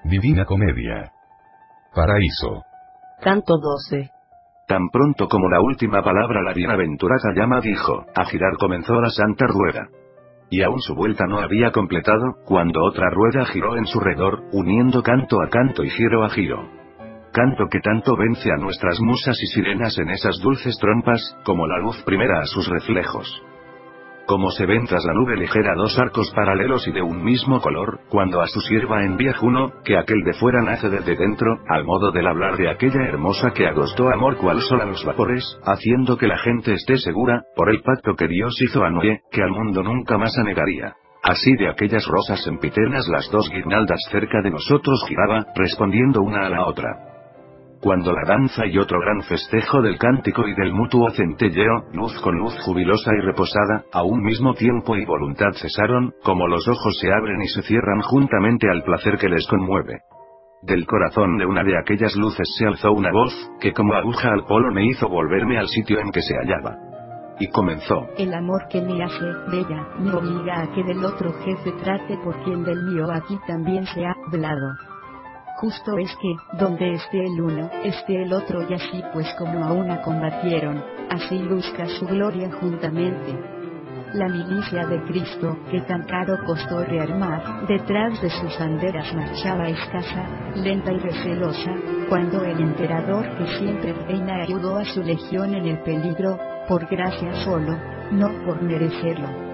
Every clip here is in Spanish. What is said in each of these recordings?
Divina Comedia. Paraíso. Canto 12. Tan pronto como la última palabra la bienaventurada llama dijo, a girar comenzó la santa rueda. Y aún su vuelta no había completado, cuando otra rueda giró en su redor, uniendo canto a canto y giro a giro. Canto que tanto vence a nuestras musas y sirenas en esas dulces trompas, como la luz primera a sus reflejos. Como se ven tras la nube ligera dos arcos paralelos y de un mismo color, cuando a su sierva envía Juno, que aquel de fuera nace desde dentro, al modo del hablar de aquella hermosa que agostó amor cual sol a los vapores, haciendo que la gente esté segura, por el pacto que Dios hizo a Noé, que al mundo nunca más anegaría. Así de aquellas rosas sempiternas las dos guirnaldas cerca de nosotros giraba, respondiendo una a la otra. Cuando la danza y otro gran festejo del cántico y del mutuo centelleo, luz con luz jubilosa y reposada, a un mismo tiempo y voluntad cesaron, como los ojos se abren y se cierran juntamente al placer que les conmueve. Del corazón de una de aquellas luces se alzó una voz, que como aguja al polo me hizo volverme al sitio en que se hallaba. Y comenzó. El amor que me hace bella, me obliga a que del otro jefe trate por quien del mío aquí también se ha hablado. Justo es que, donde esté el uno, esté el otro y así pues como a una combatieron, así luzca su gloria juntamente. La milicia de Cristo, que tan caro costó rearmar, detrás de sus banderas marchaba escasa, lenta y recelosa, cuando el emperador que siempre reina ayudó a su legión en el peligro, por gracia solo, no por merecerlo.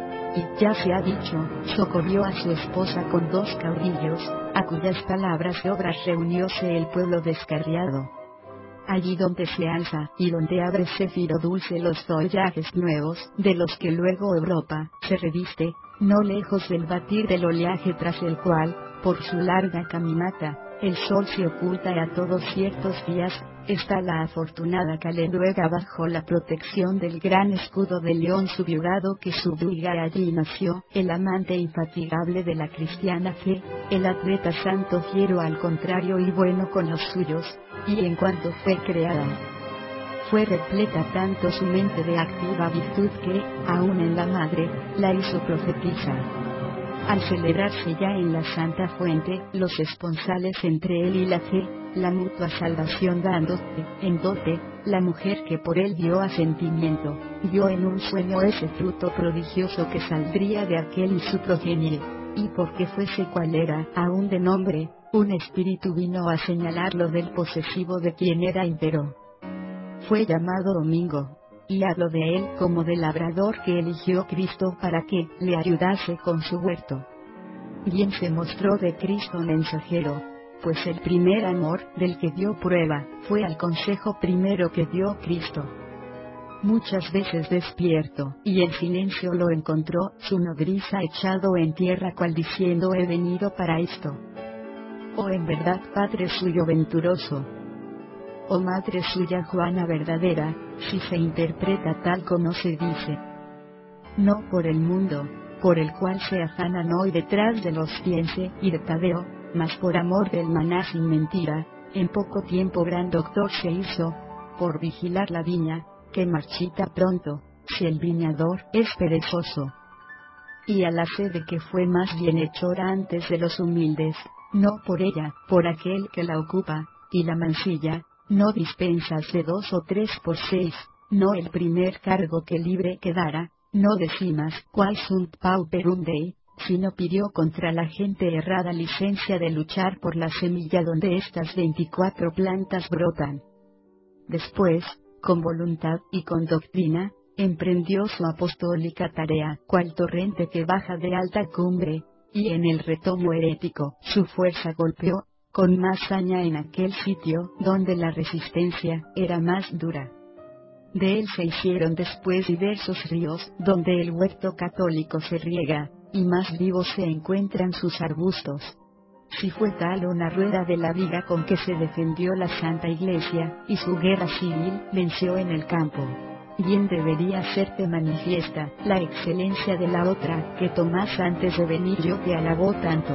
Y ya se ha dicho, socorrió a su esposa con 2 caudillos, a cuyas palabras y obras reunióse el pueblo descarriado. Allí donde se alza, y donde abre céfiro dulce los follajes nuevos, de los que luego Europa se reviste, no lejos del batir del oleaje tras el cual, por su larga caminata, el sol se oculta y a todos ciertos días, está la afortunada Caleluega bajo la protección del gran escudo de león subyugado que subyuga allí nació, el amante infatigable de la cristiana fe, el atleta santo fiero al contrario y bueno con los suyos, y en cuanto fue creada, fue repleta tanto su mente de activa virtud que, aun en la madre, la hizo profetizar. Al celebrarse ya en la santa fuente, los esponsales entre él y la fe, la mutua salvación dándose, en dote, la mujer que por él dio asentimiento, vio en un sueño ese fruto prodigioso que saldría de aquel y su progenie, y porque fuese cual era, aún de nombre, un espíritu vino a señalarlo del posesivo de quien era ímpero. Fue llamado Domingo. Y hablo de él como del labrador que eligió Cristo para que le ayudase con su huerto. Bien se mostró de Cristo mensajero, pues el primer amor del que dio prueba fue al consejo primero que dio Cristo. Muchas veces despierto, y en silencio lo encontró su nodriza echado en tierra cual diciendo he venido para esto. Oh en verdad Padre suyo venturoso, oh madre suya Juana verdadera, si se interpreta tal como se dice. No por el mundo, por el cual se afanan hoy detrás de los piense y de Tadeo, mas por amor del maná sin mentira, en poco tiempo gran doctor se hizo, por vigilar la viña, que marchita pronto, si el viñador es perezoso. Y a la sede que fue más bienhechora antes de los humildes, no por ella, por aquel que la ocupa, y la mancilla, no dispensas de 2 o 3 por 6, no el primer cargo que libre quedara, no decimas cuál sunt pauperum Dei, sino pidió contra la gente errada licencia de luchar por la semilla donde estas 24 plantas brotan. Después, con voluntad y con doctrina, emprendió su apostólica tarea, cual torrente que baja de alta cumbre, y en el retomo herético, su fuerza golpeó, con más saña en aquel sitio donde la resistencia era más dura. De él se hicieron después diversos ríos, donde el huerto católico se riega, y más vivos se encuentran sus arbustos. Si fue tal una rueda de la viga con que se defendió la Santa Iglesia, y su guerra civil venció en el campo, bien debería serte manifiesta la excelencia de la otra que Tomás antes de venir yo te alabó tanto.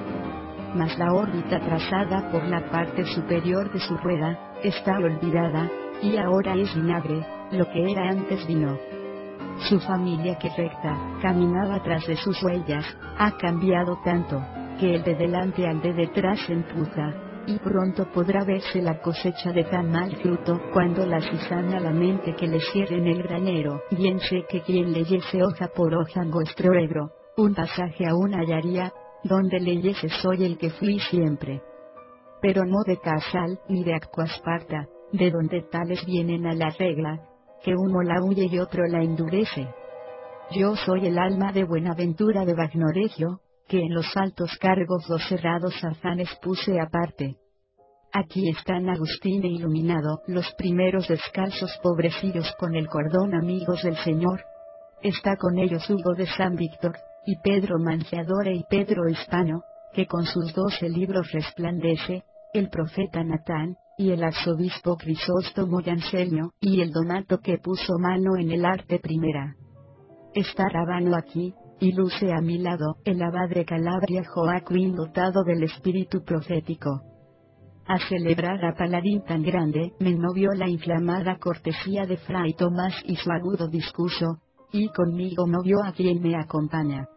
Mas la órbita trazada por la parte superior de su rueda, está olvidada, y ahora es vinagre, lo que era antes vino. Su familia que recta, caminaba tras de sus huellas, ha cambiado tanto, que el de delante al de detrás empuja, y pronto podrá verse la cosecha de tan mal fruto. Cuando la cizaña lamente que le cierren el granero, bien sé que quien leyese hoja por hoja en vuestro libro, un pasaje aún hallaría, donde leyese soy el que fui siempre. Pero no de Casal, ni de Aquasparta, de donde tales vienen a la regla, que uno la huye y otro la endurece. Yo soy el alma de Buenaventura de Bagnoregio, que en los altos cargos los cerrados afanes puse aparte. Aquí están Agustín e Iluminado, los primeros descalzos pobrecillos con el cordón amigos del Señor. Está con ellos Hugo de San Víctor, y Pedro Manciadore y Pedro Hispano, que con sus 12 libros resplandece, el profeta Natán, y el arzobispo Crisóstomo y Anselmo, y el Donato que puso mano en el arte primera. Está Rábano aquí, y luce a mi lado, el abad de Calabria Joaquín dotado del espíritu profético. A celebrar a paladín tan grande, me movió la inflamada cortesía de Fray Tomás y su agudo discurso, y conmigo movió a quien me acompaña.